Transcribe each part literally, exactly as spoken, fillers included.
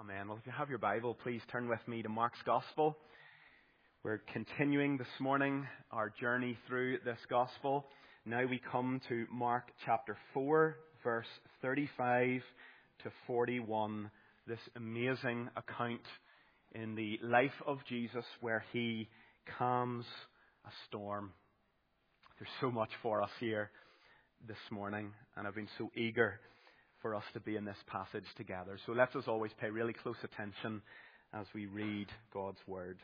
Amen. Well, if you have your Bible, please turn with me to Mark's Gospel. We're continuing this morning our journey through this Gospel. Now we come to Mark chapter four, verse thirty-five to forty-one. This amazing account in the life of Jesus where he calms a storm. There's so much for us here this morning, and I've been so eager for us to be in this passage together. So let's, as always, pay really close attention as we read God's Word.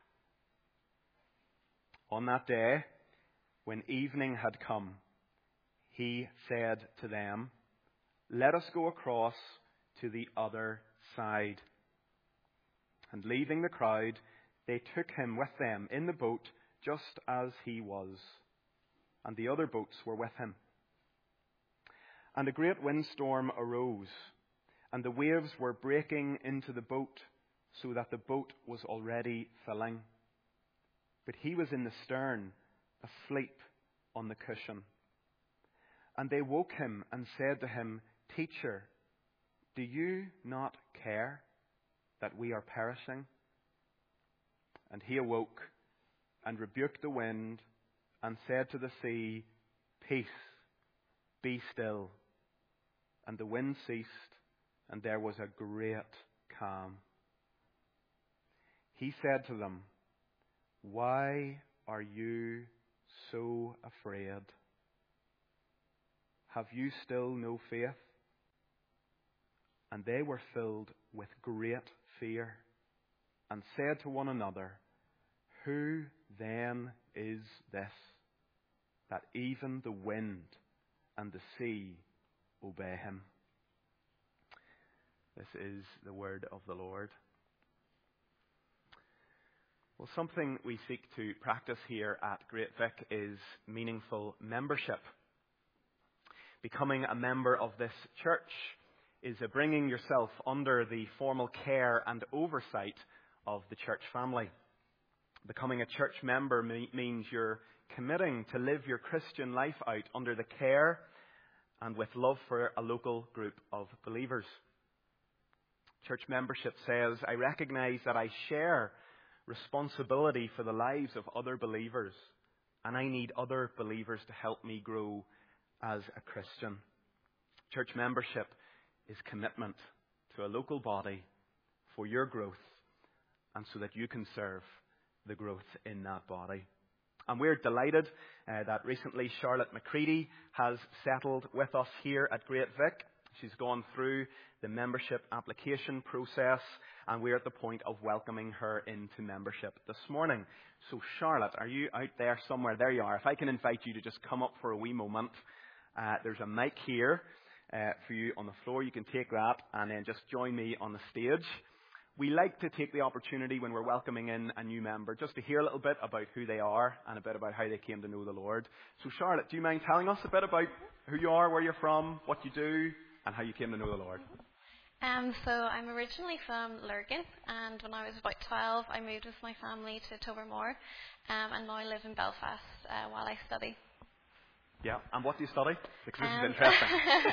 On that day, when evening had come, he said to them, "Let us go across to the other side." And leaving the crowd, they took him with them in the boat just as he was, and the other boats were with him. And a great windstorm arose, and the waves were breaking into the boat, so that the boat was already filling. But he was in the stern, asleep on the cushion. And they woke him and said to him, "Teacher, do you not care that we are perishing?" And he awoke and rebuked the wind and said to the sea, "Peace, be still." And the wind ceased, and there was a great calm. He said to them, "Why are you so afraid? Have you still no faith?" And they were filled with great fear, and said to one another, "Who then is this, that even the wind and the sea obey him?" This is the word of the Lord. Well, something we seek to practice here at Great Vic is meaningful membership. Becoming a member of this church is a bringing yourself under the formal care and oversight of the church family. Becoming a church member me- means you're committing to live your Christian life out under the care and with love for a local group of believers. Church membership says, I recognize that I share responsibility for the lives of other believers, and I need other believers to help me grow as a Christian. Church membership is commitment to a local body for your growth and so that you can serve the growth in that body. And we're delighted uh, that recently Charlotte McCready has settled with us here at Great Vic. She's gone through the membership application process, and we're at the point of welcoming her into membership this morning. So Charlotte, are you out there somewhere? There you are. If I can invite you to just come up for a wee moment. Uh, there's a mic here uh, for you on the floor. You can take that and then just join me on the stage. We like to take the opportunity when we're welcoming in a new member just to hear a little bit about who they are and a bit about how they came to know the Lord. So Charlotte, do you mind telling us a bit about who you are, where you're from, what you do, and how you came to know the Lord? Um, so I'm originally from Lurgan, and when I was about twelve, I moved with my family to Tobermore, um, and now I live in Belfast uh, while I study. Yeah, and what do you study? Because this Um, is interesting.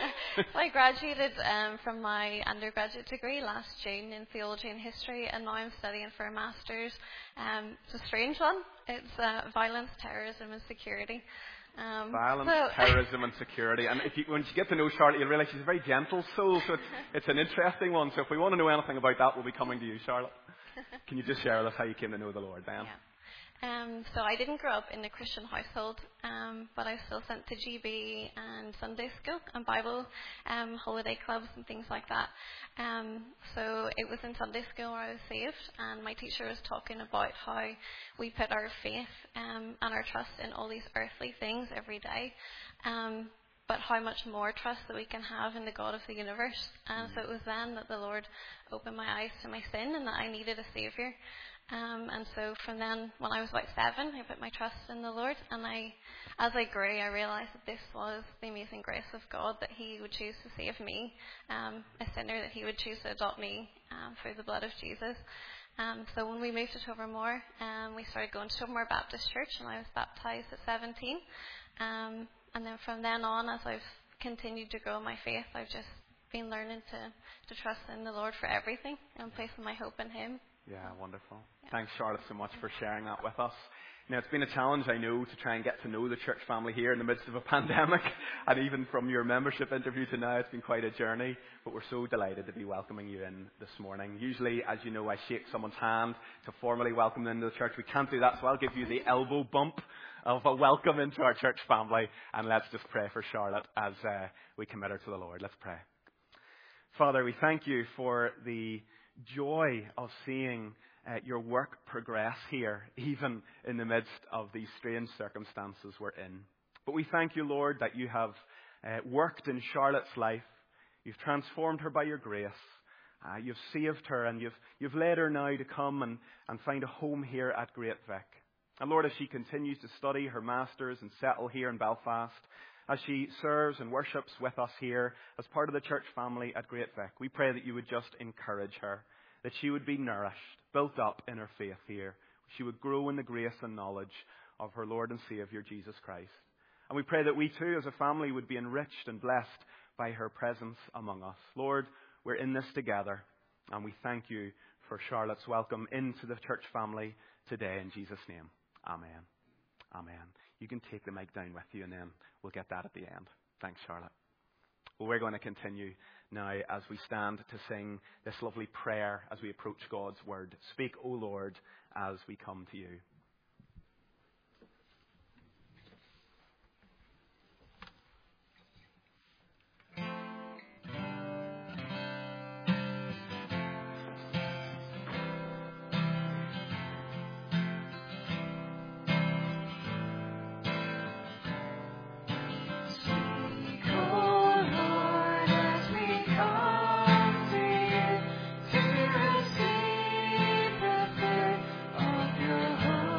so I graduated um, from my undergraduate degree last June in theology and history, and now I'm studying for a master's. Um, it's a strange one. It's uh, violence, terrorism, and security. Um, Violence, so terrorism, and security. And if you, when you get to know Charlotte, you'll realise she's a very gentle soul. So it's, it's an interesting one. So if we want to know anything about that, we'll be coming to you, Charlotte. Can you just share with us how you came to know the Lord, then? Yeah. Um, so I didn't grow up in a Christian household, um, but I was still sent to G B and Sunday school and Bible um, holiday clubs and things like that. Um, so it was in Sunday school where I was saved, and my teacher was talking about how we put our faith um, and our trust in all these earthly things every day, um, but how much more trust that we can have in the God of the universe. And so it was then that the Lord opened my eyes to my sin and that I needed a Saviour. Um, and so from then, when I was about seven, I put my trust in the Lord. And I, as I grew, I realised that this was the amazing grace of God, that He would choose to save me, um, a sinner, that He would choose to adopt me um, through the blood of Jesus. Um, so when we moved to Tobermore, um, we started going to Tobermore Baptist Church, and I was baptised at seventeen. Um, and then from then on, as I've continued to grow in my faith, I've just been learning to, to trust in the Lord for everything and placing my hope in Him. Yeah, wonderful. Yeah. Thanks, Charlotte, so much for sharing that with us. Now, it's been a challenge, I know, to try and get to know the church family here in the midst of a pandemic. And even from your membership interview to now, it's been quite a journey. But we're so delighted to be welcoming you in this morning. Usually, as you know, I shake someone's hand to formally welcome them into the church. We can't do that, so I'll give you the elbow bump of a welcome into our church family. And let's just pray for Charlotte as uh, we commit her to the Lord. Let's pray. Father, we thank you for the joy of seeing Uh, your work progress here, even in the midst of these strange circumstances we're in. But we thank you, Lord, that you have uh, worked in Charlotte's life. You've transformed her by your grace. Uh, you've saved her, and you've you've led her now to come and, and find a home here at Great Vic. And Lord, as she continues to study her masters and settle here in Belfast, as she serves and worships with us here as part of the church family at Great Vic, we pray that you would just encourage her, that she would be nourished, built up in her faith here. She would grow in the grace and knowledge of her Lord and Savior, Jesus Christ. And we pray that we too, as a family, would be enriched and blessed by her presence among us. Lord, we're in this together, and we thank you for Charlotte's welcome into the church family today in Jesus' name. Amen. Amen. You can take the mic down with you, and then we'll get that at the end. Thanks, Charlotte. Well, we're going to continue now as we stand to sing this lovely prayer as we approach God's word. Speak, O Lord, as we come to you. Receive the fruit of your heart.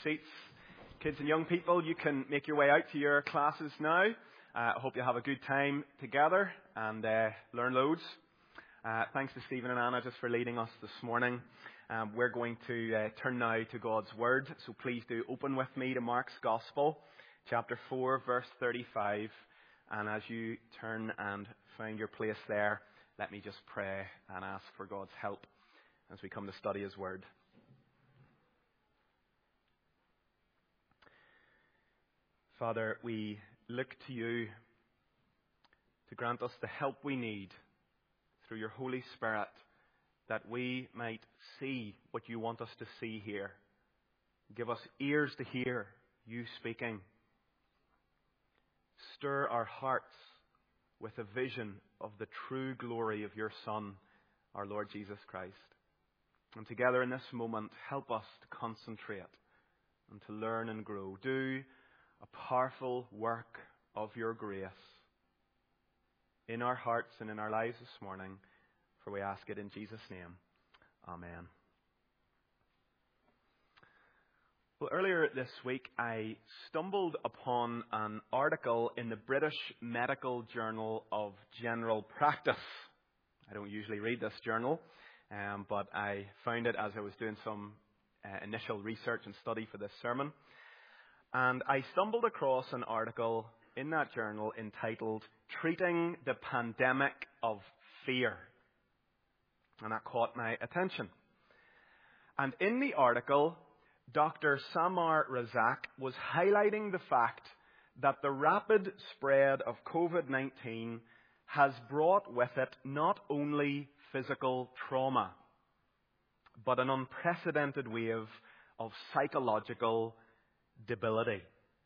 seats. Kids and young people, you can make your way out to your classes now. Uh, I hope you have a good time together and uh, learn loads. Uh, thanks to Stephen and Anna just for leading us this morning. Um, we're going to uh, turn now to God's Word, so please do open with me to Mark's Gospel, chapter four, verse thirty-five. And as you turn and find your place there, let me just pray and ask for God's help as we come to study His Word. Father, we look to you to grant us the help we need through your Holy Spirit, that we might see what you want us to see here. Give us ears to hear you speaking. Stir our hearts with a vision of the true glory of your Son, our Lord Jesus Christ. And together in this moment, help us to concentrate and to learn and grow. Do a powerful work of your grace in our hearts and in our lives this morning, for we ask it in Jesus' name. Amen. Well, earlier this week, I stumbled upon an article in the British Medical Journal of General Practice. I don't usually read this journal, um, but I found it as I was doing some uh, initial research and study for this sermon. And I stumbled across an article in that journal entitled "Treating the Pandemic of Fear." And that caught my attention. And in the article, Doctor Samar Razak was highlighting the fact that the rapid spread of covid nineteen has brought with it not only physical trauma, but an unprecedented wave of psychological debility.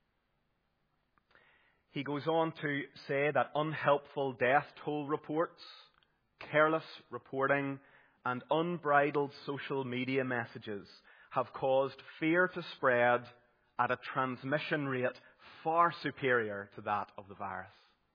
He goes on to say that unhelpful death toll reports, careless reporting, and unbridled social media messages have caused fear to spread at a transmission rate far superior to that of the virus.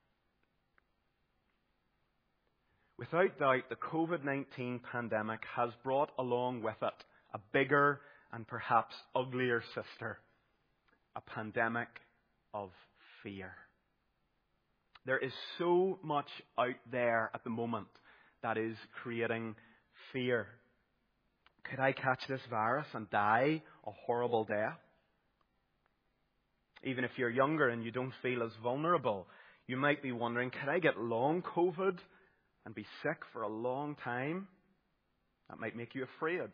Without doubt, the covid nineteen pandemic has brought along with it a bigger and perhaps uglier sister, a pandemic of fear. There is so much out there at the moment that is creating fear. Could I catch this virus and die a horrible death? Even if you're younger and you don't feel as vulnerable, you might be wondering, could I get long COVID and be sick for a long time? That might make you afraid.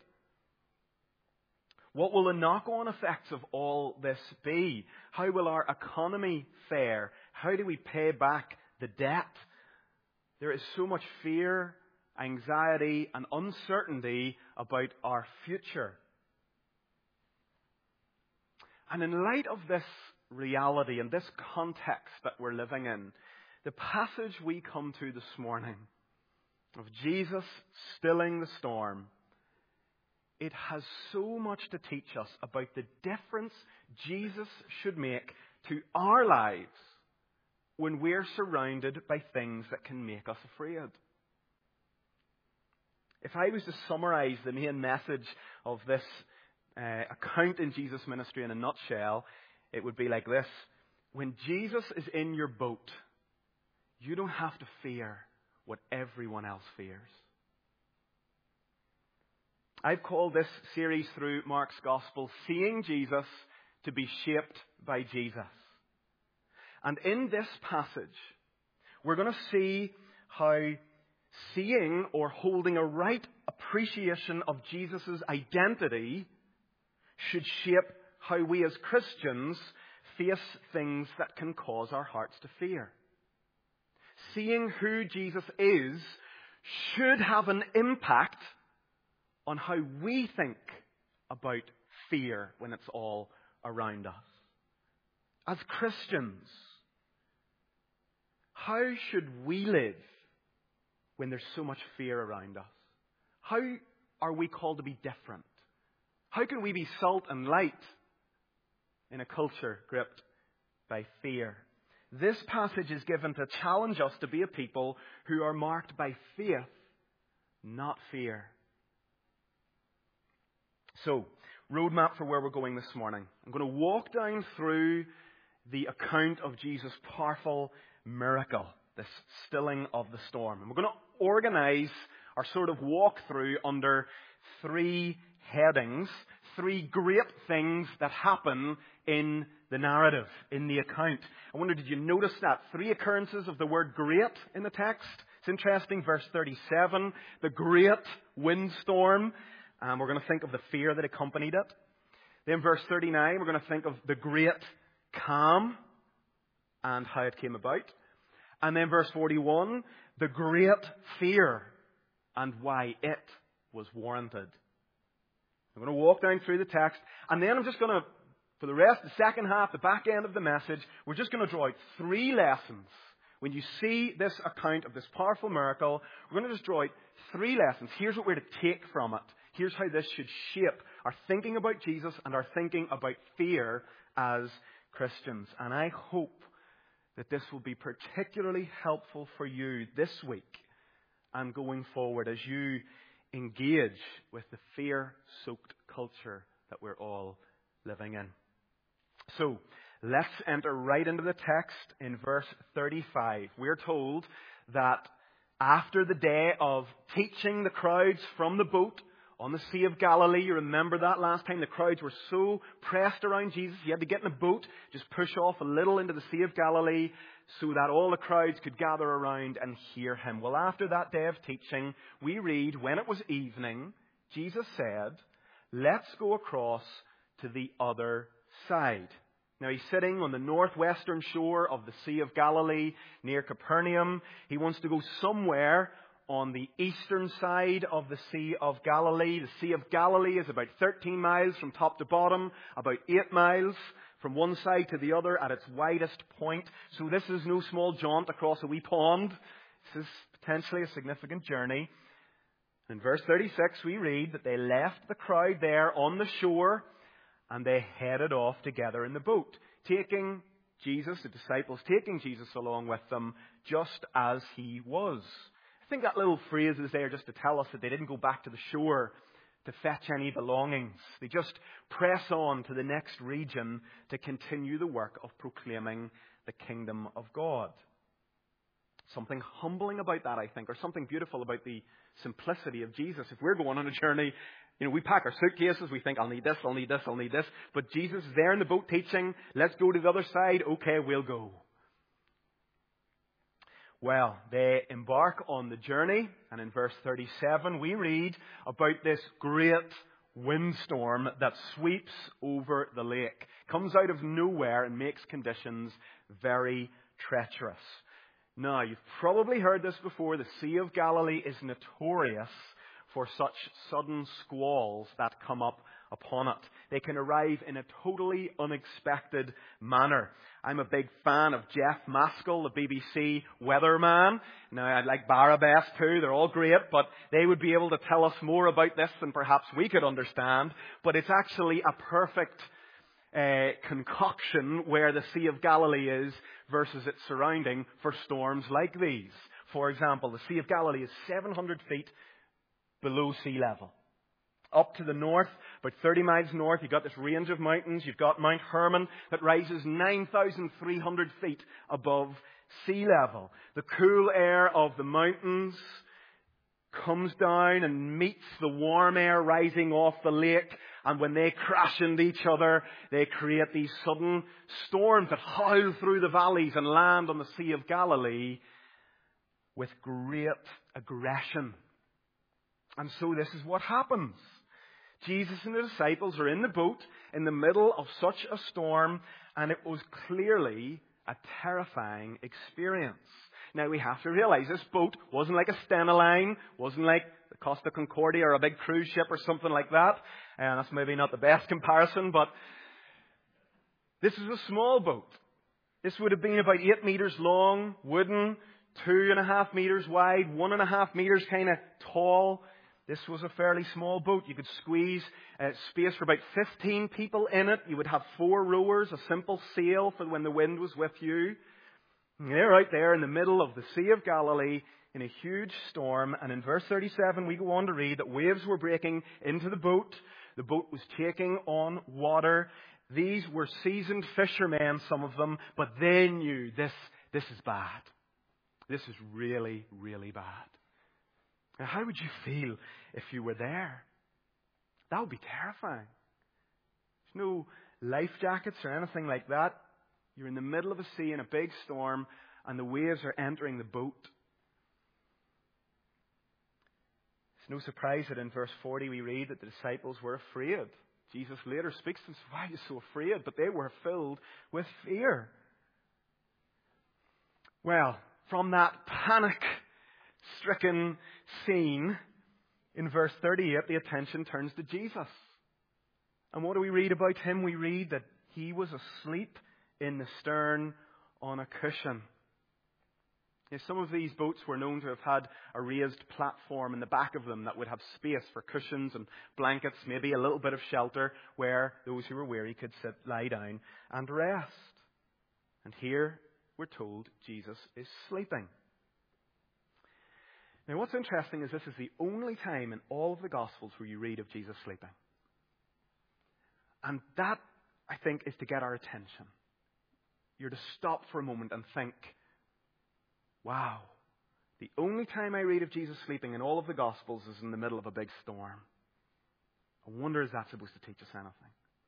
What will the knock-on effects of all this be? How will our economy fare? How do we pay back the debt? There is so much fear, anxiety, and uncertainty about our future. And in light of this reality and this context that we're living in, the passage we come to this morning of Jesus stilling the storm, it has so much to teach us about the difference Jesus should make to our lives when we're surrounded by things that can make us afraid. If I was to summarize the main message of this uh, account in Jesus' ministry in a nutshell, it would be like this. When Jesus is in your boat, you don't have to fear what everyone else fears. I've called this series through Mark's Gospel, Seeing Jesus to be Shaped by Jesus. And in this passage, we're going to see how seeing or holding a right appreciation of Jesus' identity should shape how we as Christians face things that can cause our hearts to fear. Seeing who Jesus is should have an impact on how we think about fear when it's all around us. As Christians, how should we live when there's so much fear around us? How are we called to be different? How can we be salt and light in a culture gripped by fear? This passage is given to challenge us to be a people who are marked by faith, not fear. So, roadmap for where we're going this morning. I'm going to walk down through the account of Jesus' powerful miracle, this stilling of the storm. And we're going to organize our sort of walkthrough under three headings, three great things that happen in the narrative, in the account. I wonder, did you notice that? Three occurrences of the word great in the text. It's interesting, verse thirty-seven, the great windstorm. Um, we're going to think of the fear that accompanied it. Then verse thirty-nine, we're going to think of the great calm and how it came about. And then verse forty-one, the great fear and why it was warranted. I'm going to walk down through the text, and then I'm just going to, for the rest, the second half, the back end of the message, we're just going to draw out three lessons. When you see this account of this powerful miracle, we're going to just draw out three lessons. Here's what we're to take from it. Here's how this should shape our thinking about Jesus and our thinking about fear as Christians. And I hope that this will be particularly helpful for you this week and going forward as you engage with the fear-soaked culture that we're all living in. So, let's enter right into the text in verse thirty-five. We're told that after the day of teaching the crowds from the boat on the Sea of Galilee, you remember that last time the crowds were so pressed around Jesus, he had to get in a boat, just push off a little into the Sea of Galilee so that all the crowds could gather around and hear him. Well, after that day of teaching, we read, when it was evening, Jesus said, let's go across to the other side. Now, he's sitting on the northwestern shore of the Sea of Galilee near Capernaum. He wants to go somewhere on the eastern side of the Sea of Galilee. The Sea of Galilee is about thirteen miles from top to bottom, about eight miles from one side to the other at its widest point. So this is no small jaunt across a wee pond. This is potentially a significant journey. In verse thirty-six, we read that they left the crowd there on the shore and they headed off together in the boat, taking Jesus, the disciples, taking Jesus along with them just as he was. I think that little phrase is there just to tell us that they didn't go back to the shore to fetch any belongings. They just press on to the next region to continue the work of proclaiming the kingdom of God. Something humbling about that, I think, or something beautiful about the simplicity of Jesus. If we're going on a journey, you know, we pack our suitcases, we think, I'll need this, I'll need this, I'll need this. But Jesus is there in the boat teaching, let's go to the other side. Okay, we'll go. Well, they embark on the journey, and in verse thirty-seven we read about this great windstorm that sweeps over the lake, comes out of nowhere and makes conditions very treacherous. Now, you've probably heard this before, the Sea of Galilee is notorious for such sudden squalls that come up upon it. They can arrive in a totally unexpected manner. I'm a big fan of Jeff Maskell, the B B C weatherman. Now, I'd like Barabas too. They're all great, but they would be able to tell us more about this than perhaps we could understand. But it's actually a perfect uh, concoction where the Sea of Galilee is versus its surrounding for storms like these. For example, the Sea of Galilee is seven hundred feet below sea level. Up to the north, about thirty miles north, you've got this range of mountains. You've got Mount Hermon that rises nine thousand three hundred feet above sea level. The cool air of the mountains comes down and meets the warm air rising off the lake. And when they crash into each other, they create these sudden storms that howl through the valleys and land on the Sea of Galilee with great aggression. And so this is what happens. Jesus and the disciples are in the boat in the middle of such a storm, and it was clearly a terrifying experience. Now, we have to realize this boat wasn't like a Stena Line, wasn't like the Costa Concordia or a big cruise ship or something like that. And that's maybe not the best comparison, but this is a small boat. This would have been about eight meters long, wooden, two and a half meters wide, one and a half meters kind of tall. This was a fairly small boat. You could squeeze uh, space for about fifteen people in it. You would have four rowers, a simple sail for when the wind was with you. And they're out there in the middle of the Sea of Galilee in a huge storm. And in verse thirty-seven, we go on to read that waves were breaking into the boat. The boat was taking on water. These were seasoned fishermen, some of them, but they knew this, this is bad. This is really, really bad. Now, how would you feel if you were there? That would be terrifying. There's no life jackets or anything like that. You're in the middle of a sea in a big storm, and the waves are entering the boat. It's no surprise that in verse forty we read that the disciples were afraid. Jesus later speaks to them, why are you so afraid? But they were filled with fear. Well, from that panic-stricken scene, in verse thirty-eight, the attention turns to Jesus. And what do we read about him? We read that he was asleep in the stern on a cushion. Now, some of these boats were known to have had a raised platform in the back of them that would have space for cushions and blankets, maybe a little bit of shelter where those who were weary could sit, lie down and rest. And here we're told Jesus is sleeping. Now, what's interesting is this is the only time in all of the Gospels where you read of Jesus sleeping. And that, I think, is to get our attention. You're to stop for a moment and think, wow, the only time I read of Jesus sleeping in all of the Gospels is in the middle of a big storm. I wonder, is that supposed to teach us anything?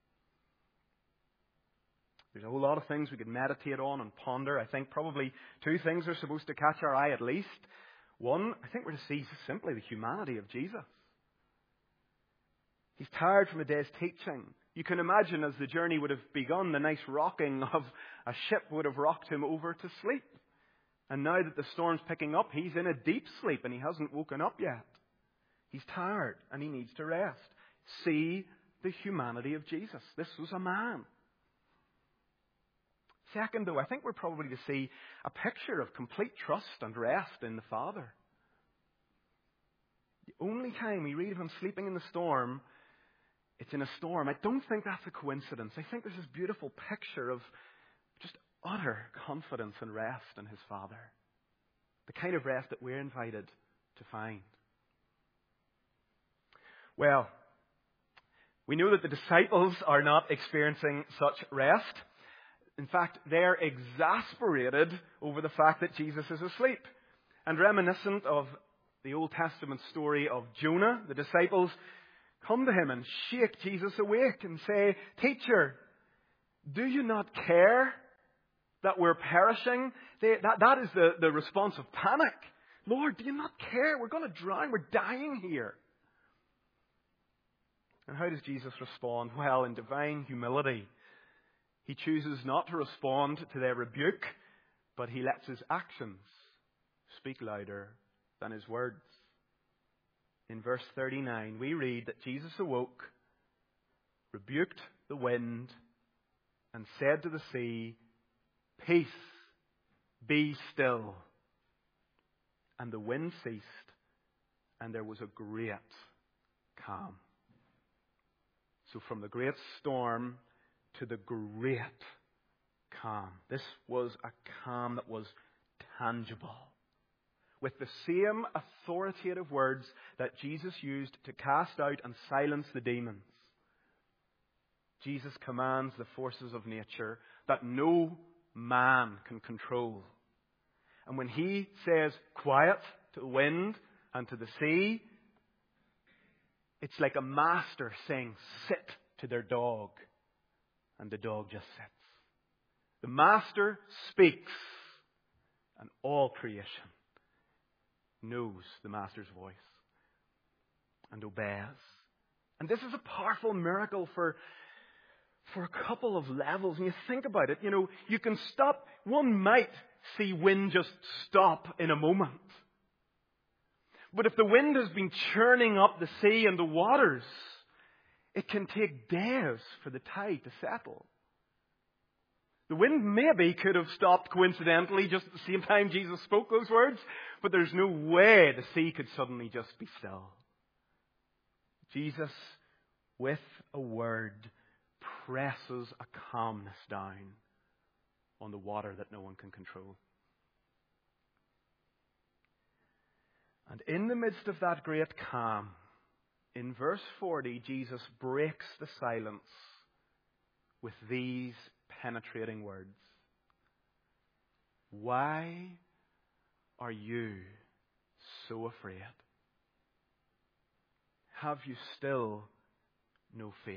There's a whole lot of things we could meditate on and ponder. I think probably two things are supposed to catch our eye at least. One, I think we're to see simply the humanity of Jesus. He's tired from a day's teaching. You can imagine as the journey would have begun, the nice rocking of a ship would have rocked him over to sleep. And now that the storm's picking up, he's in a deep sleep and he hasn't woken up yet. He's tired and he needs to rest. See the humanity of Jesus. This was a man. Second, though, I think we're probably to see a picture of complete trust and rest in the Father. The only time we read of him sleeping in the storm, it's in a storm. I don't think that's a coincidence. I think there's this beautiful picture of just utter confidence and rest in his Father. The kind of rest that we're invited to find. Well, we know that the disciples are not experiencing such rest. In fact, they're exasperated over the fact that Jesus is asleep. And reminiscent of the Old Testament story of Jonah, the disciples come to him and shake Jesus awake and say, "Teacher, do you not care that we're perishing?" They, that, that is the, the response of panic. "Lord, do you not care? We're going to drown. We're dying here." And how does Jesus respond? Well, in divine humility, he chooses not to respond to their rebuke, but he lets his actions speak louder than his words. In verse thirty-nine, we read that Jesus awoke, rebuked the wind, and said to the sea, "Peace, be still." And the wind ceased, and there was a great calm. So from the great storm to the great calm. This was a calm that was tangible. With the same authoritative words that Jesus used to cast out and silence the demons, Jesus commands the forces of nature that no man can control. And when he says quiet to the wind and to the sea, it's like a master saying sit to their dog, and the dog just sits. The master speaks, and all creation knows the master's voice and obeys. And this is a powerful miracle for, for a couple of levels. And you think about it, you know, you can stop. One might see wind just stop in a moment. But if the wind has been churning up the sea and the waters, it can take days for the tide to settle. The wind maybe could have stopped coincidentally just at the same time Jesus spoke those words, but there's no way the sea could suddenly just be still. Jesus, with a word, presses a calmness down on the water that no one can control. And in the midst of that great calm, in verse forty, Jesus breaks the silence with these penetrating words. Why are you so afraid? Have you still no faith?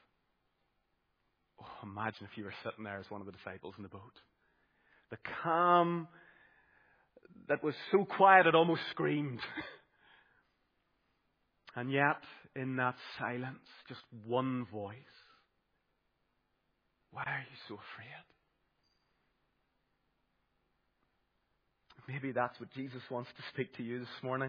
Oh, imagine if you were sitting there as one of the disciples in the boat. The calm that was so quiet it almost screamed. And yet, in that silence, just one voice. Why are you so afraid? Maybe that's what Jesus wants to speak to you this morning.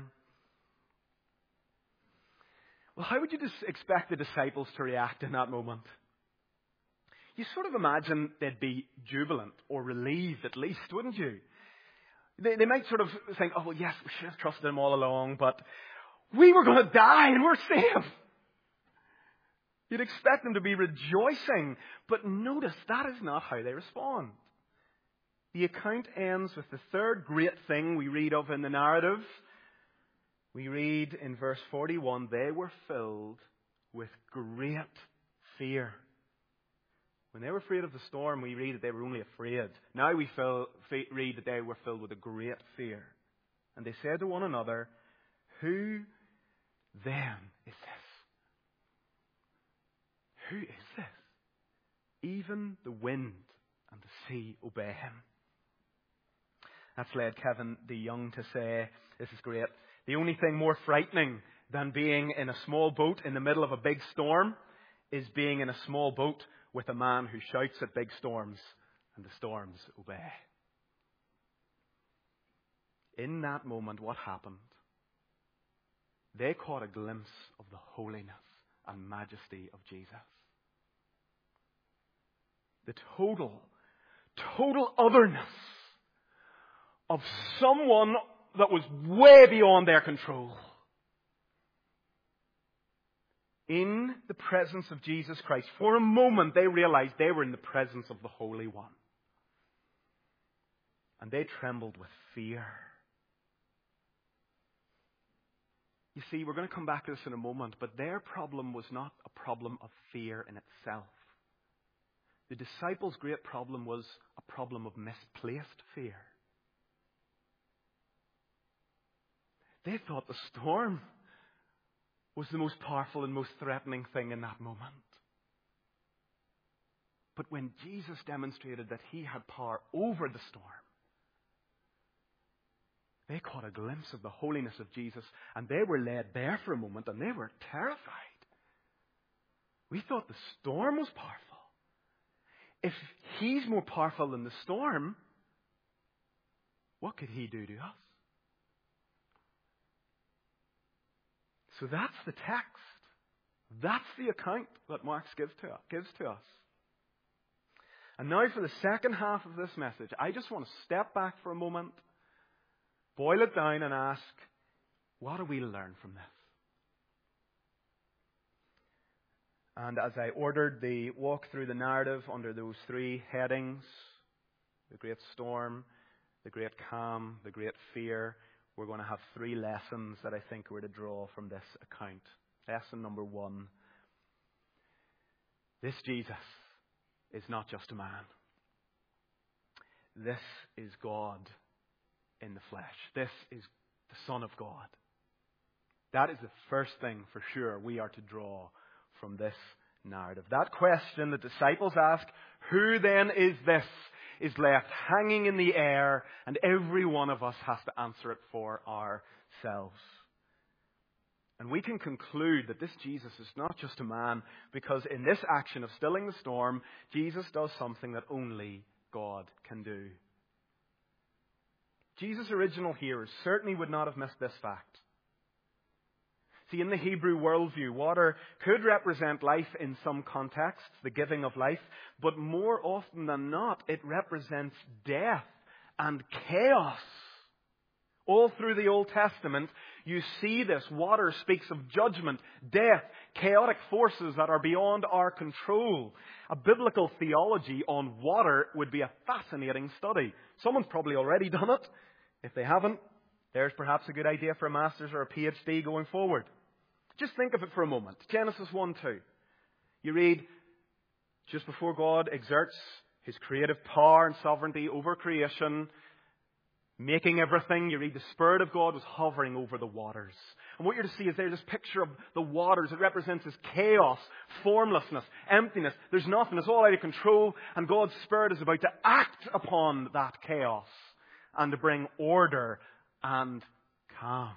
Well, how would you just expect the disciples to react in that moment? You sort of imagine they'd be jubilant or relieved at least, wouldn't you? They, they might sort of think, oh, well, yes, we should have trusted him all along, but we were going to die and we're safe. You'd expect them to be rejoicing. But notice, that is not how they respond. The account ends with the third great thing we read of in the narrative. We read in verse forty-one, they were filled with great fear. When they were afraid of the storm, we read that they were only afraid. Now we fill, read that they were filled with a great fear. And they said to one another, who then is this? Who is this? Even the wind and the sea obey him. That's led Kevin DeYoung to say, this is great, the only thing more frightening than being in a small boat in the middle of a big storm is being in a small boat with a man who shouts at big storms and the storms obey. In that moment, what happened? They caught a glimpse of the holiness and majesty of Jesus. The total, total otherness of someone that was way beyond their control. In the presence of Jesus Christ, for a moment they realized they were in the presence of the Holy One. And they trembled with fear. You see, we're going to come back to this in a moment, but their problem was not a problem of fear in itself. The disciples' great problem was a problem of misplaced fear. They thought the storm was the most powerful and most threatening thing in that moment. But when Jesus demonstrated that he had power over the storm, they caught a glimpse of the holiness of Jesus and they were laid bare for a moment and they were terrified. We thought the storm was powerful. If he's more powerful than the storm, what could he do to us? So that's the text. That's the account that Mark gives to, gives to us. And now for the second half of this message, I just want to step back for a moment, boil it down and ask, what do we learn from this? And as I ordered the walk through the narrative under those three headings, the great storm, the great calm, the great fear, we're going to have three lessons that I think we're to draw from this account. Lesson number one. This Jesus is not just a man. This is God in the flesh. This is the Son of God. That is the first thing for sure we are to draw from this narrative. That question the disciples ask, who then is this, is left hanging in the air, and every one of us has to answer it for ourselves. And we can conclude that this Jesus is not just a man, because in this action of stilling the storm, Jesus does something that only God can do. Jesus' original hearers certainly would not have missed this fact. See, in the Hebrew worldview, water could represent life in some contexts, the giving of life, but more often than not, it represents death and chaos. All through the Old Testament, you see this. Water speaks of judgment, death, chaotic forces that are beyond our control. A biblical theology on water would be a fascinating study. Someone's probably already done it. If they haven't, there's perhaps a good idea for a master's or a PhD going forward. Just think of it for a moment. Genesis one two. You read, just before God exerts His creative power and sovereignty over creation, making everything, you read the Spirit of God was hovering over the waters. And what you're to see is there's this picture of the waters. It represents this chaos, formlessness, emptiness. There's nothing. It's all out of control. And God's Spirit is about to act upon that chaos and to bring order and calm.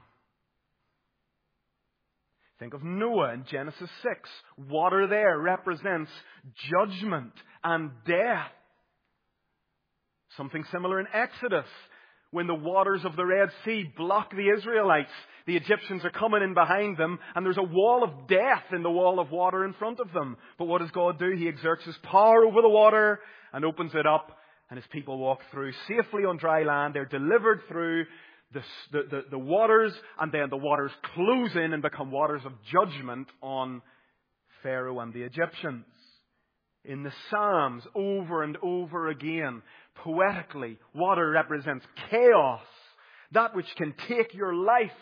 Think of Noah in Genesis six. Water there represents judgment and death. Something similar in Exodus. When the waters of the Red Sea block the Israelites, the Egyptians are coming in behind them, and there's a wall of death in the wall of water in front of them. But what does God do? He exerts His power over the water and opens it up, and His people walk through safely on dry land. They're delivered through the, the, the, the waters, and then the waters close in and become waters of judgment on Pharaoh and the Egyptians. In the Psalms, over and over again, poetically, water represents chaos, that which can take your life.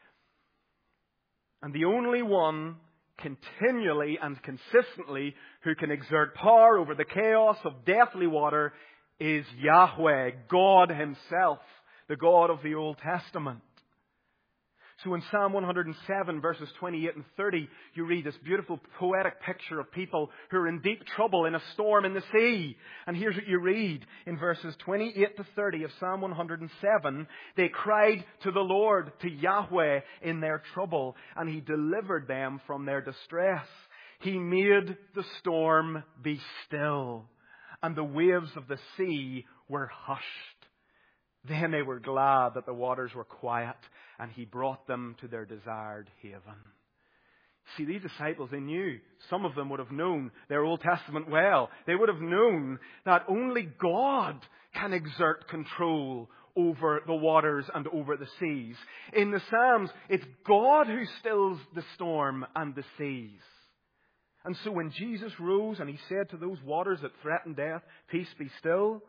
And the only one continually and consistently who can exert power over the chaos of deathly water is Yahweh, God Himself, the God of the Old Testament. So in Psalm one hundred seven, verses twenty-eight and thirty, you read this beautiful poetic picture of people who are in deep trouble in a storm in the sea. And here's what you read in verses twenty-eight to thirty of Psalm one hundred seven. They cried to the Lord, to Yahweh, in their trouble, and He delivered them from their distress. He made the storm be still, and the waves of the sea were hushed. Then they were glad that the waters were quiet, and He brought them to their desired haven. See, these disciples, they knew. Some of them would have known their Old Testament well. They would have known that only God can exert control over the waters and over the seas. In the Psalms, it's God who stills the storm and the seas. And so when Jesus rose and He said to those waters that threatened death, "Peace, be still,"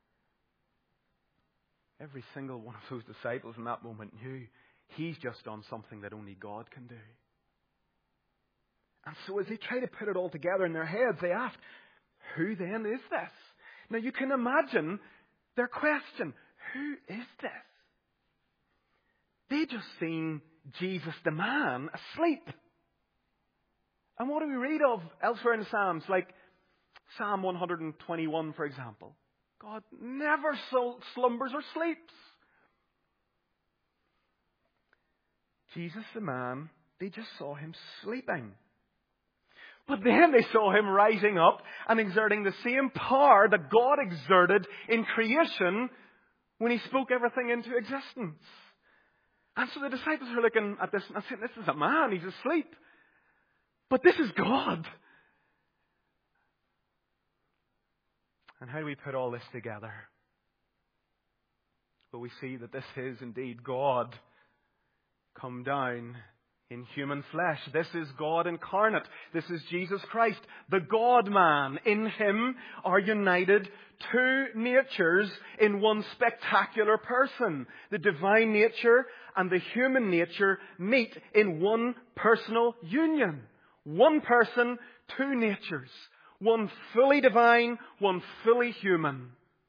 every single one of those disciples in that moment knew He's just done something that only God can do. And so as they try to put it all together in their heads, they ask, who then is this? Now you can imagine their question. Who is this? They just seen Jesus the man asleep. And what do we read of elsewhere in the Psalms? Like Psalm one hundred twenty-one, for example. God never slumbers or sleeps. Jesus the man, they just saw Him sleeping. But then they saw Him rising up and exerting the same power that God exerted in creation when He spoke everything into existence. And so the disciples are looking at this and saying, this is a man, He's asleep. But this is God. And how do we put all this together? Well, we see that this is indeed God come down in human flesh. This is God incarnate. This is Jesus Christ, the God-man. In Him are united two natures in one spectacular person. The divine nature and the human nature meet in one personal union. One person, two natures. One fully divine, one fully human.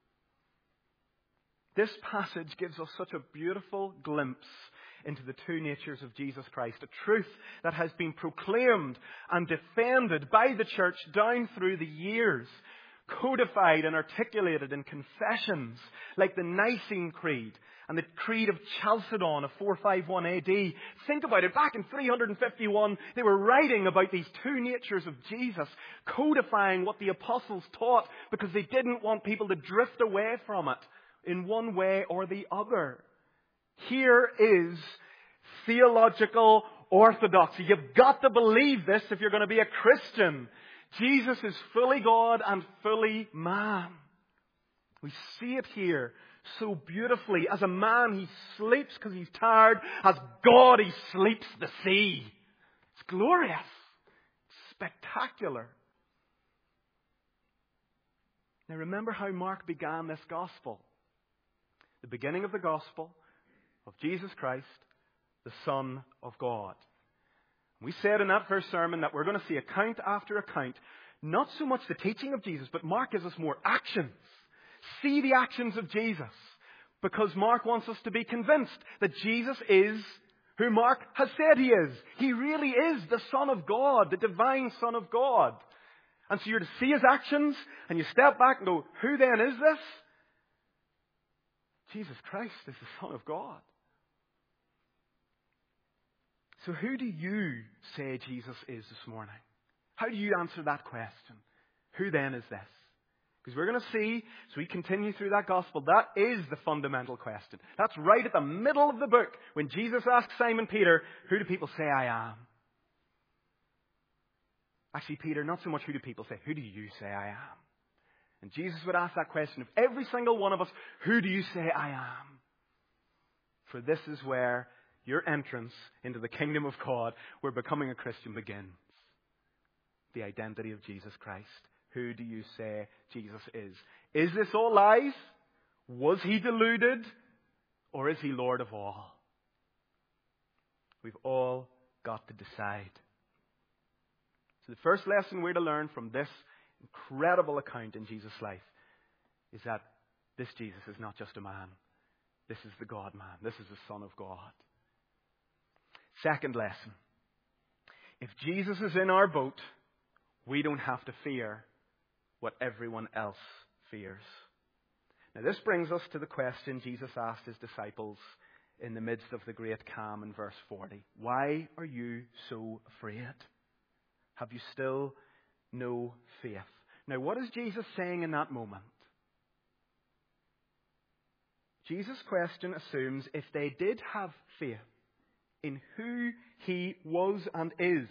This passage gives us such a beautiful glimpse into the two natures of Jesus Christ. A truth that has been proclaimed and defended by the church down through the years. Codified and articulated in confessions like the Nicene Creed and the Creed of Chalcedon of four fifty-one A D. Think about it. Back in three fifty-one, they were writing about these two natures of Jesus, codifying what the apostles taught because they didn't want people to drift away from it in one way or the other. Here is theological orthodoxy. You've got to believe this if you're going to be a Christian. Jesus is fully God and fully man. We see it here so beautifully. As a man, He sleeps because He's tired. As God, He sleeps the sea. It's glorious. It's spectacular. Now remember how Mark began this gospel. The beginning of the gospel of Jesus Christ, the Son of God. We said in that first sermon that we're going to see account after account, not so much the teaching of Jesus, but Mark gives us more actions. See the actions of Jesus. Because Mark wants us to be convinced that Jesus is who Mark has said he is. He really is the Son of God, the divine Son of God. And so you're to see his actions, and you step back and go, who then is this? Jesus Christ is the Son of God. So who do you say Jesus is this morning? How do you answer that question? Who then is this? Because we're going to see, as we continue through that gospel, that is the fundamental question. That's right at the middle of the book. When Jesus asks Simon Peter, who do people say I am? Actually, Peter, not so much who do people say, who do you say I am? And Jesus would ask that question of every single one of us, who do you say I am? For this is where your entrance into the kingdom of God, where becoming a Christian begins. The identity of Jesus Christ. Who do you say Jesus is? Is this all lies? Was he deluded? Or is he Lord of all? We've all got to decide. So the first lesson we're to learn from this incredible account in Jesus' life is that this Jesus is not just a man. This is the God-man. This is the Son of God. Second lesson. If Jesus is in our boat, we don't have to fear what everyone else fears. Now this brings us to the question Jesus asked his disciples in the midst of the great calm in verse forty. Why are you so afraid? Have you still no faith? Now what is Jesus saying in that moment? Jesus' question assumes if they did have faith in who he was and is,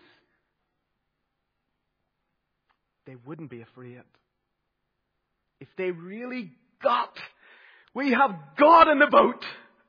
they wouldn't be afraid. If they really got, we have God in the boat,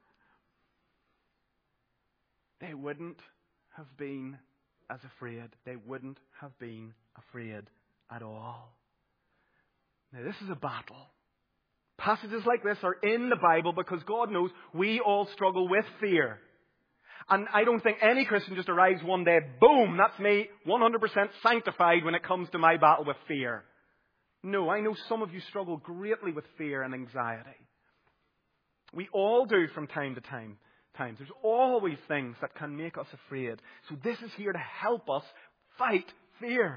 they wouldn't have been as afraid. They wouldn't have been afraid at all. Now this is a battle. Passages like this are in the Bible because God knows we all struggle with fear. And I don't think any Christian just arrives one day, boom, that's me, one hundred percent sanctified when it comes to my battle with fear. No, I know some of you struggle greatly with fear and anxiety. We all do from time to time. Times. There's always things that can make us afraid. So this is here to help us fight fear.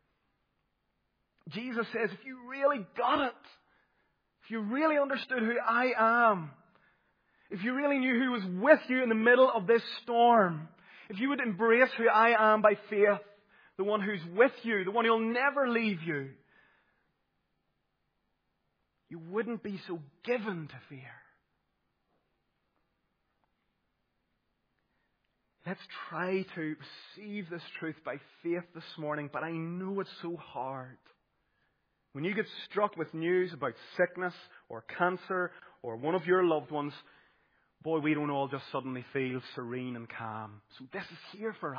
Jesus says, if you really got it, if you really understood who I am, if you really knew who was with you in the middle of this storm, if you would embrace who I am by faith, the one who's with you, the one who'll never leave you, you wouldn't be so given to fear. Let's try to receive this truth by faith this morning, but I know it's so hard. When you get struck with news about sickness or cancer or one of your loved ones, boy, we don't all just suddenly feel serene and calm. So this is here for us.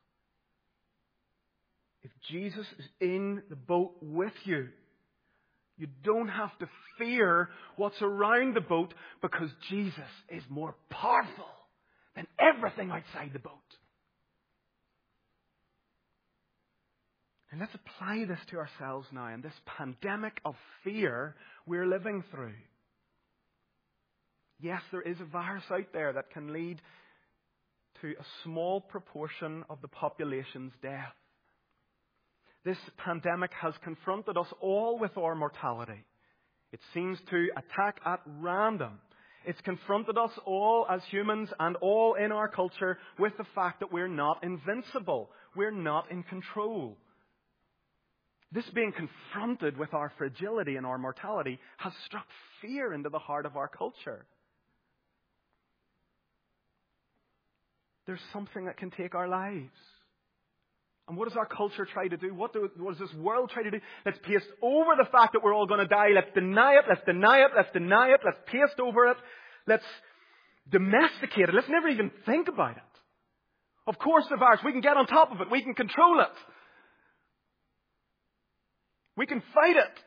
If Jesus is in the boat with you, you don't have to fear what's around the boat because Jesus is more powerful than everything outside the boat. And let's apply this to ourselves now in this pandemic of fear we're living through. Yes, there is a virus out there that can lead to a small proportion of the population's death. This pandemic has confronted us all with our mortality. It seems to attack at random. It's confronted us all as humans and all in our culture with the fact that we're not invincible. We're not in control. This being confronted with our fragility and our mortality has struck fear into the heart of our culture. There's something that can take our lives. And what does our culture try to do? What, do? what does this world try to do? Let's paste over the fact that we're all going to die. Let's deny it. Let's deny it. Let's deny it. Let's paste over it. Let's domesticate it. Let's never even think about it. Of course, the virus, we can get on top of it. We can control it. We can fight it.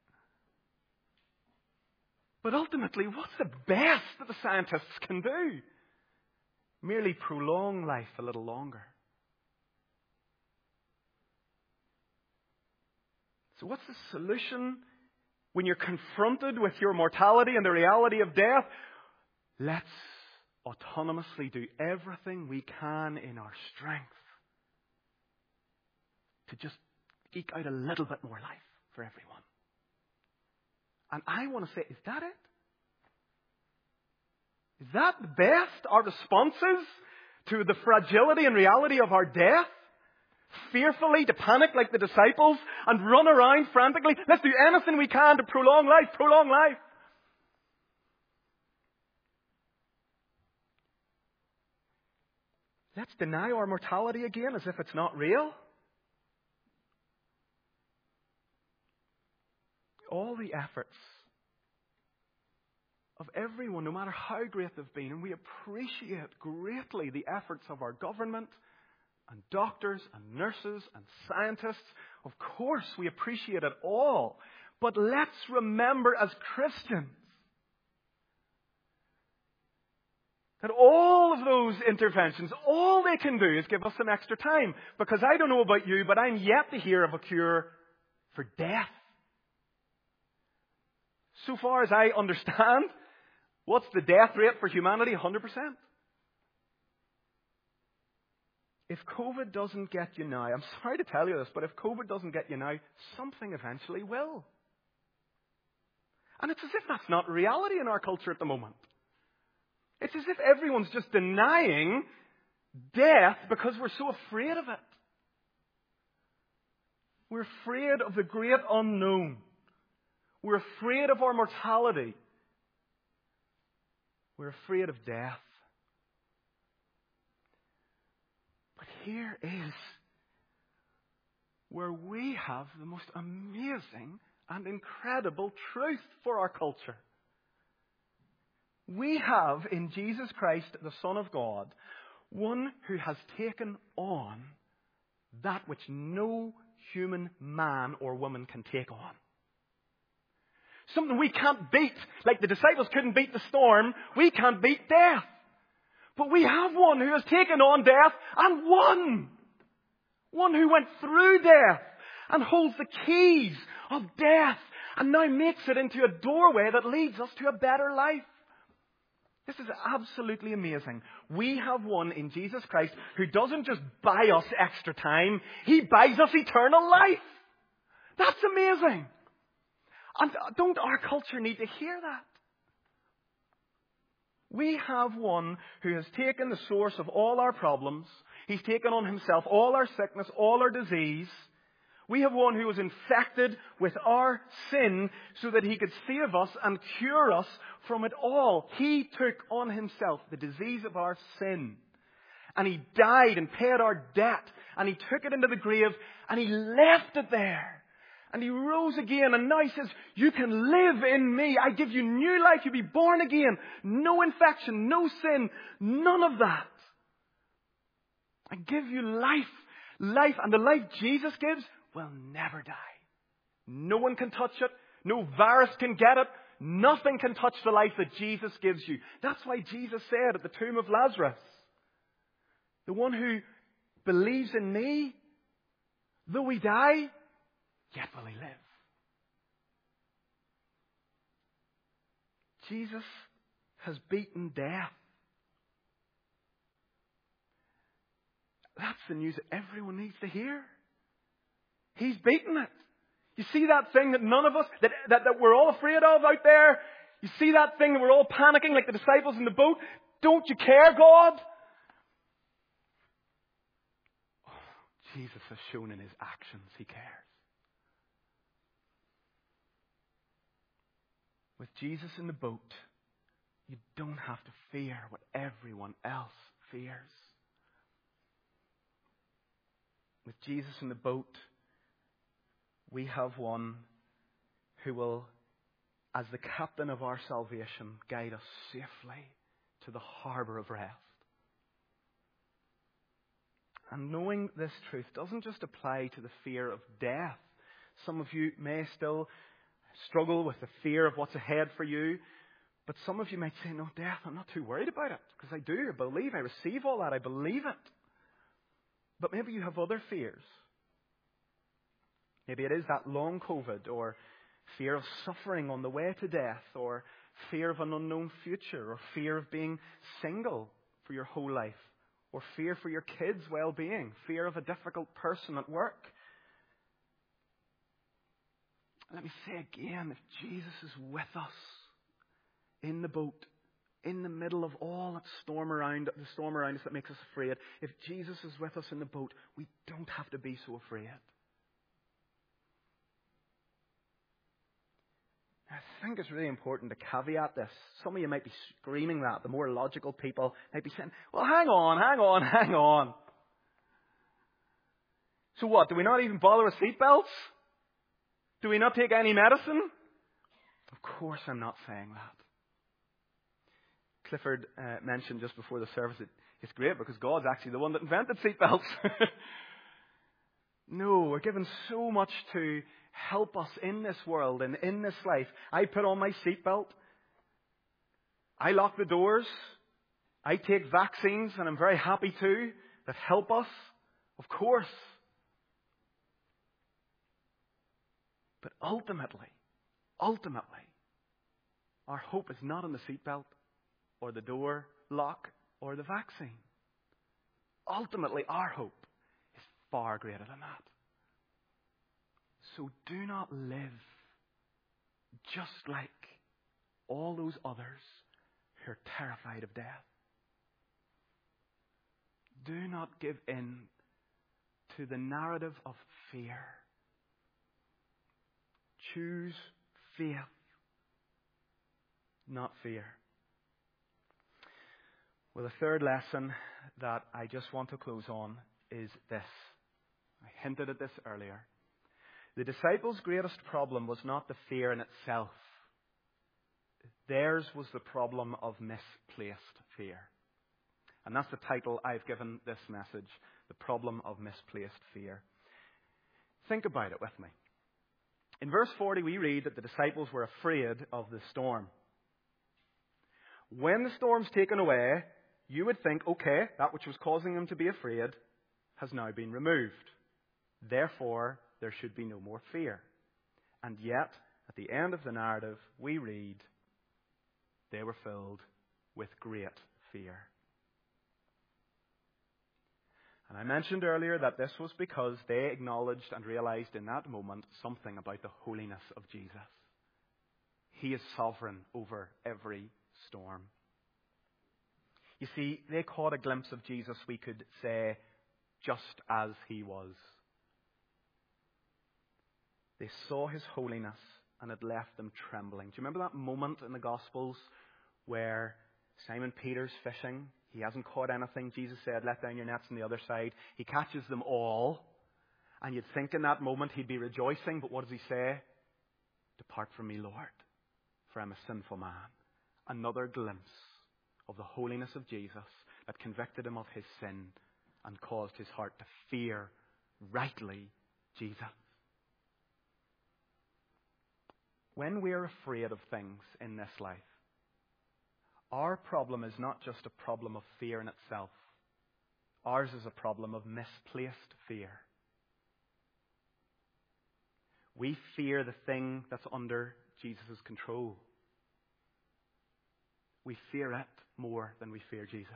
But ultimately, what's the best that the scientists can do? Merely prolong life a little longer. So what's the solution when you're confronted with your mortality and the reality of death? Let's autonomously do everything we can in our strength to just eke out a little bit more life for everyone. And I want to say, is that it? Is that the best? Our responses to the fragility and reality of our death? Fearfully to panic like the disciples and run around frantically. Let's do anything we can to prolong life, prolong life. Let's deny our mortality again as if it's not real. All the efforts of everyone, no matter how great they've been, and we appreciate greatly the efforts of our government and doctors and nurses and scientists. Of course, we appreciate it all. But let's remember as Christians that all of those interventions, all they can do is give us some extra time. Because I don't know about you, but I'm yet to hear of a cure for death. So far as I understand, what's the death rate for humanity? one hundred percent. If COVID doesn't get you now, I'm sorry to tell you this, but if COVID doesn't get you now, something eventually will. And it's as if that's not reality in our culture at the moment. It's as if everyone's just denying death because we're so afraid of it. We're afraid of the great unknown. We're afraid of our mortality. We're afraid of death. But here is where we have the most amazing and incredible truth for our culture. We have in Jesus Christ, the Son of God, one who has taken on that which no human man or woman can take on. Something we can't beat. Like the disciples couldn't beat the storm, we can't beat death. But we have one who has taken on death and won. One who went through death and holds the keys of death and now makes it into a doorway that leads us to a better life. This is absolutely amazing. We have one in Jesus Christ who doesn't just buy us extra time. He buys us eternal life. That's amazing. And don't our culture need to hear that? We have one who has taken the source of all our problems. He's taken on himself all our sickness, all our disease. We have one who was infected with our sin so that he could save us and cure us from it all. He took on himself the disease of our sin. And he died and paid our debt. And he took it into the grave and he left it there. And he rose again and now he says, you can live in me. I give you new life. You'll be born again. No infection, no sin, none of that. I give you life. Life, and the life Jesus gives will never die. No one can touch it. No virus can get it. Nothing can touch the life that Jesus gives you. That's why Jesus said at the tomb of Lazarus, the one who believes in me, though he die, yet will he live. Jesus has beaten death. That's the news that everyone needs to hear. He's beaten it. You see that thing that none of us, that, that, that we're all afraid of out there? You see that thing that we're all panicking like the disciples in the boat? Don't you care, God? Oh, Jesus has shown in his actions he cares. With Jesus in the boat, you don't have to fear what everyone else fears. With Jesus in the boat, we have one who will, as the captain of our salvation, guide us safely to the harbour of rest. And knowing this truth doesn't just apply to the fear of death. Some of you may still struggle with the fear of what's ahead for you. But some of you might say, no, death, I'm not too worried about it. Because I do, I believe, I receive all that, I believe it. But maybe you have other fears. Maybe it is that long COVID, or fear of suffering on the way to death, or fear of an unknown future, or fear of being single for your whole life, or fear for your kids' well-being, fear of a difficult person at work. Let me say again, if Jesus is with us in the boat, in the middle of all that storm around, the storm around us that makes us afraid, if Jesus is with us in the boat, we don't have to be so afraid. I think it's really important to caveat this. Some of you might be screaming that. The more logical people might be saying, well, hang on, hang on, hang on. So what, do we not even bother with seatbelts? Do we not take any medicine? Of course I'm not saying that. Clifford uh, mentioned just before the service that it's great because God's actually the one that invented seatbelts. No, we're given so much to help us in this world and in this life. I put on my seatbelt. I lock the doors. I take vaccines, and I'm very happy to, that help us. Of course. But ultimately, ultimately, our hope is not in the seatbelt or the door lock or the vaccine. Ultimately, our hope is far greater than that. So do not live just like all those others who are terrified of death. Do not give in to the narrative of fear. Choose faith, not fear. Well, the third lesson that I just want to close on is this. I hinted at this earlier. The disciples' greatest problem was not the fear in itself. Theirs was the problem of misplaced fear. And that's the title I've given this message, The Problem of Misplaced Fear. Think about it with me. In verse forty, we read that the disciples were afraid of the storm. When the storm's taken away, you would think, okay, that which was causing them to be afraid has now been removed. Therefore, there should be no more fear. And yet, at the end of the narrative, we read, they were filled with great fear. And I mentioned earlier that this was because they acknowledged and realized in that moment something about the holiness of Jesus. He is sovereign over every storm. You see, they caught a glimpse of Jesus, we could say, just as he was. They saw his holiness and it left them trembling. Do you remember that moment in the Gospels where Simon Peter's fishing? He hasn't caught anything. Jesus said, let down your nets on the other side. He catches them all. And you'd think in that moment he'd be rejoicing. But what does he say? Depart from me, Lord, for I'm a sinful man. Another glimpse of the holiness of Jesus that convicted him of his sin and caused his heart to fear rightly Jesus. When we're afraid of things in this life, our problem is not just a problem of fear in itself. Ours is a problem of misplaced fear. We fear the thing that's under Jesus' control. We fear it more than we fear Jesus.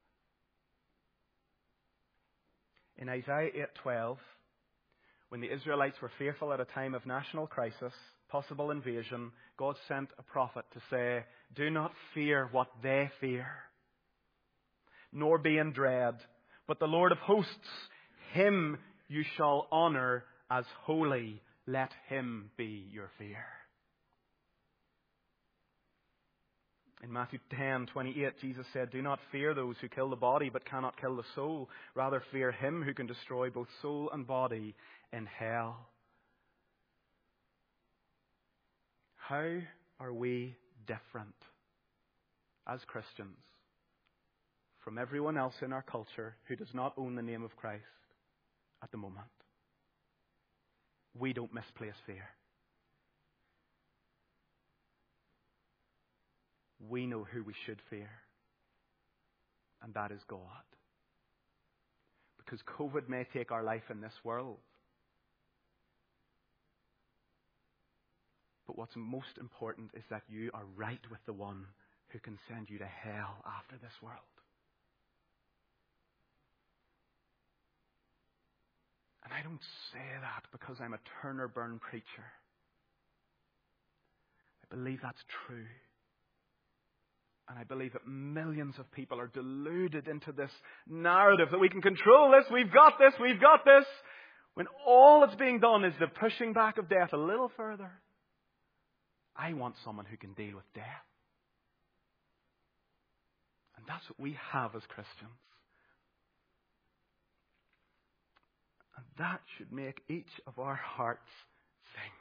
In Isaiah eight twelve, when the Israelites were fearful at a time of national crisis, possible invasion, God sent a prophet to say, do not fear what they fear, nor be in dread, but the Lord of hosts, him you shall honor as holy. Let him be your fear. In Matthew ten twenty-eight, Jesus said, do not fear those who kill the body but cannot kill the soul. Rather fear him who can destroy both soul and body in hell. How are we different as Christians from everyone else in our culture who does not own the name of Christ at the moment? We don't misplace fear. We know who we should fear, and that is God. Because COVID may take our life in this world, what's most important is that you are right with the one who can send you to hell after this world. And I don't say that because I'm a Turner Burn preacher. I believe that's true. And I believe that millions of people are deluded into this narrative that we can control this, we've got this, we've got this, when all that's being done is the pushing back of death a little further. I want someone who can deal with death. And that's what we have as Christians. And that should make each of our hearts sing.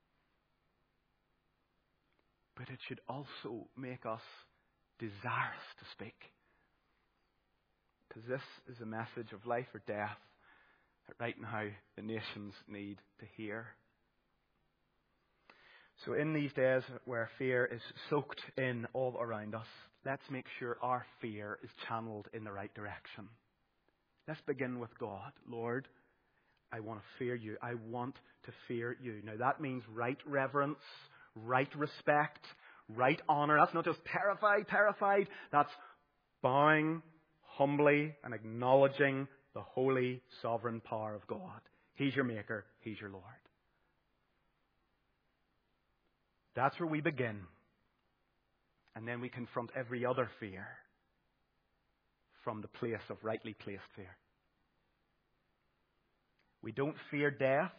But it should also make us desirous to speak. Because this is a message of life or death that right now the nations need to hear. So in these days where fear is soaked in all around us, let's make sure our fear is channeled in the right direction. Let's begin with God. Lord, I want to fear you. I want to fear you. Now that means right reverence, right respect, right honor. That's not just terrified, terrified. That's bowing humbly and acknowledging the holy, sovereign power of God. He's your maker. He's your Lord. That's where we begin. And then we confront every other fear from the place of rightly placed fear. We don't fear death,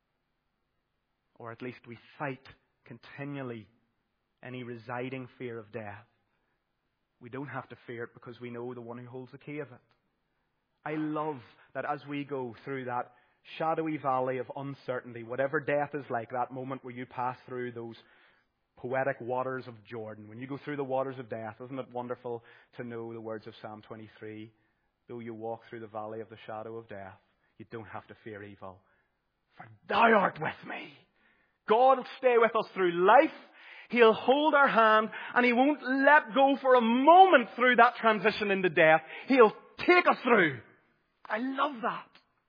or at least we fight continually any residing fear of death. We don't have to fear it because we know the one who holds the key of it. I love that as we go through that shadowy valley of uncertainty, whatever death is like, that moment where you pass through those poetic waters of Jordan, when you go through the waters of death, isn't it wonderful to know the words of Psalm twenty-three? Though you walk through the valley of the shadow of death, you don't have to fear evil, for thou art with me. God will stay with us through life. He'll hold our hand, and He won't let go for a moment through that transition into death. He'll take us through. I love that.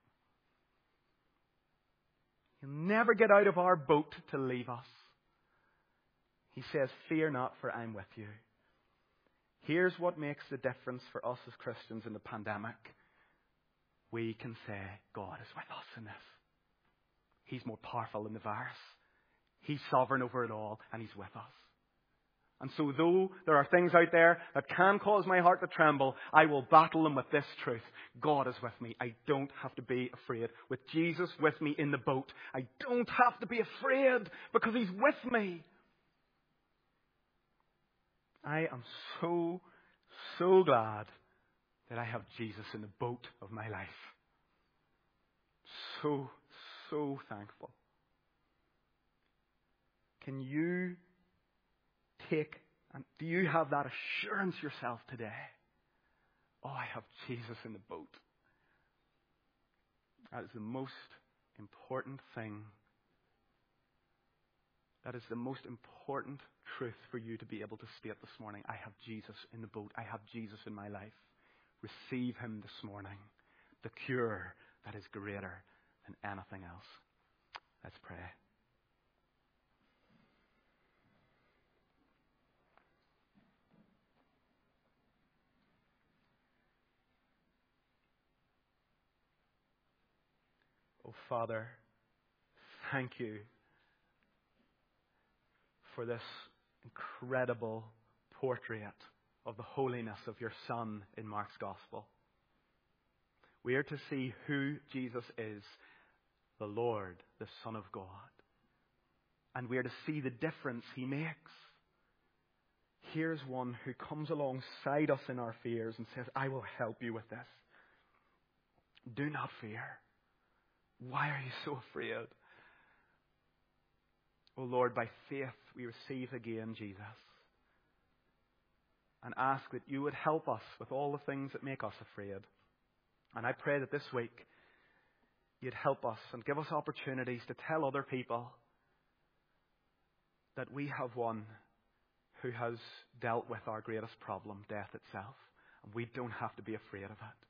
He'll never get out of our boat to leave us. He says, fear not, for I'm with you. Here's what makes the difference for us as Christians in the pandemic. We can say, God is with us in this. He's more powerful than the virus. He's sovereign over it all, and He's with us. And so though there are things out there that can cause my heart to tremble, I will battle them with this truth. God is with me. I don't have to be afraid. With Jesus with me in the boat, I don't have to be afraid because He's with me. I am so, so glad that I have Jesus in the boat of my life. So, so thankful. Can you take, and do you have that assurance yourself today? Oh, I have Jesus in the boat. That is the most important thing. That is the most important truth for you to be able to state this morning. I have Jesus in the boat. I have Jesus in my life. Receive Him this morning. The cure that is greater than anything else. Let's pray. Oh, Father, thank you for this incredible portrait of the holiness of your Son in Mark's Gospel. We are to see who Jesus is, the Lord, the Son of God. And we are to see the difference He makes. Here's one who comes alongside us in our fears and says, I will help you with this. Do not fear. Why are you so afraid? Oh Lord, by faith we receive again Jesus. And ask that you would help us with all the things that make us afraid. And I pray that this week you'd help us and give us opportunities to tell other people that we have one who has dealt with our greatest problem, death itself. And we don't have to be afraid of it.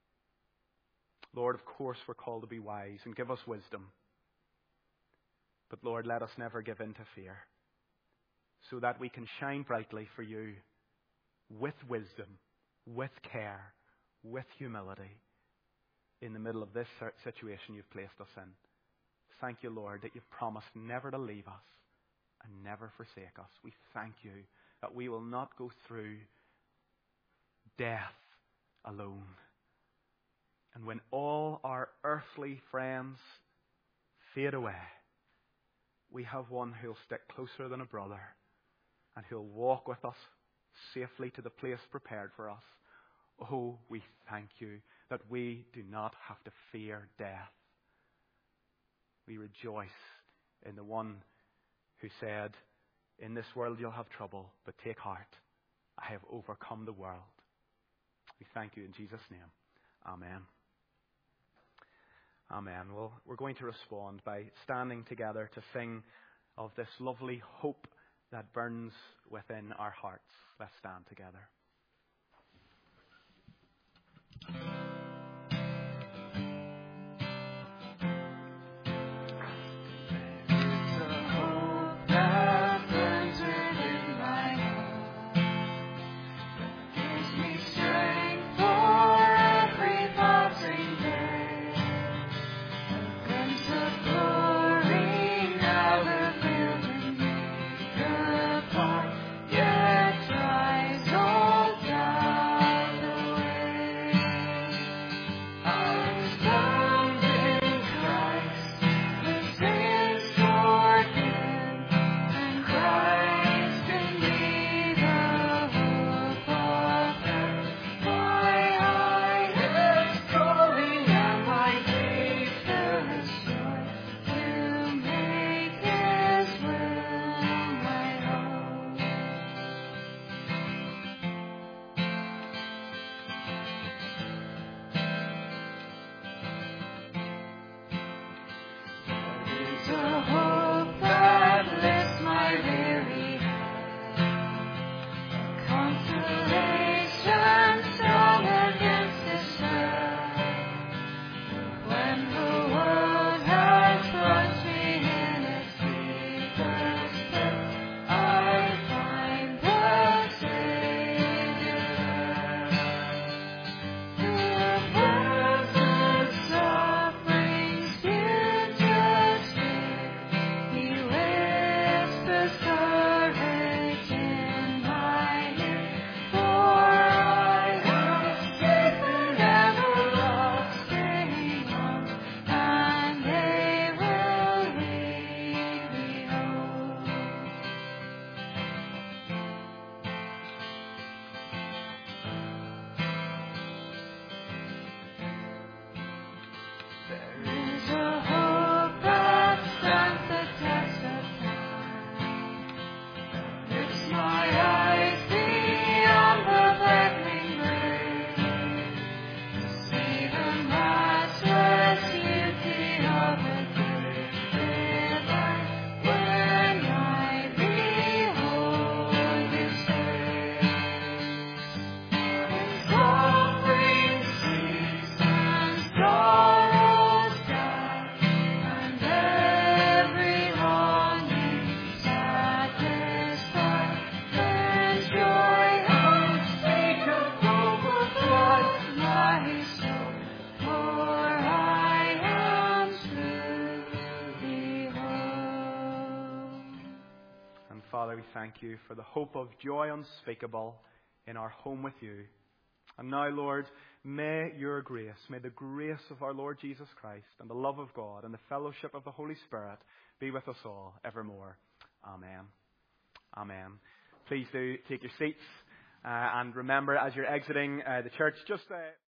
Lord, of course we're called to be wise and give us wisdom. But Lord, let us never give in to fear, so that we can shine brightly for you with wisdom, with care, with humility in the middle of this situation you've placed us in. Thank you, Lord, that you've promised never to leave us and never forsake us. We thank you that we will not go through death alone. And when all our earthly friends fade away, we have one who'll stick closer than a brother and who'll walk with us safely to the place prepared for us. Oh, we thank you that we do not have to fear death. We rejoice in the one who said, in this world you'll have trouble, but take heart. I have overcome the world. We thank you in Jesus' name. Amen. Amen. Well, we're going to respond by standing together to sing of this lovely hope that burns within our hearts. Let's stand together. Father, we thank you for the hope of joy unspeakable in our home with you. And now, Lord, may your grace, may the grace of our Lord Jesus Christ and the love of God and the fellowship of the Holy Spirit be with us all evermore. Amen. Amen. Please do take your seats uh, and remember as you're exiting uh, the church, just... Uh